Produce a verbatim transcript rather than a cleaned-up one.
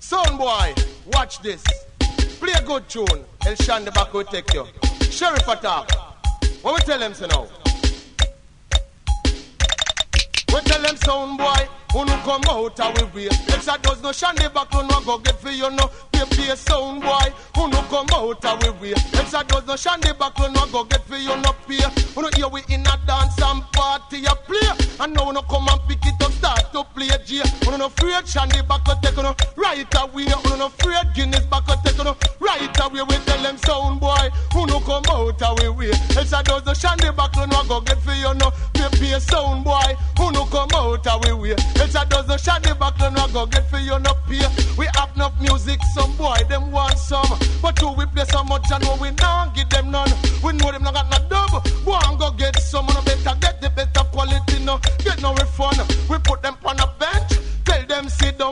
Sound boy, watch this. Play a good tune. El Shan the back will take you. Sheriff attack. What we tell them so now? We tell them sound boy, who no come out of we way. If that does no shandy back, no go get for you no. Pay pay sound boy, who no come out of we way. If that does no shandy back, no go get for you no pay. Who no hear we in a dance and party a play. And now we no come and pick it up, start to play J. Who no afraid shandy back, take no right away. Who no afraid Guinness back, take no right away. We tell them sound boy, who no come out of we way. If that does no shandy back, no go get for you no. Pay pay sound boy, who no come out of we way. Else I does the shandy back, no go get for you no pay. We have enough music, some boy them want some, but who we play so much and we not give them none. We know them not got no double. Go and go get some, no better get the better quality, no get no refund. We put them on a bench, tell them sit down.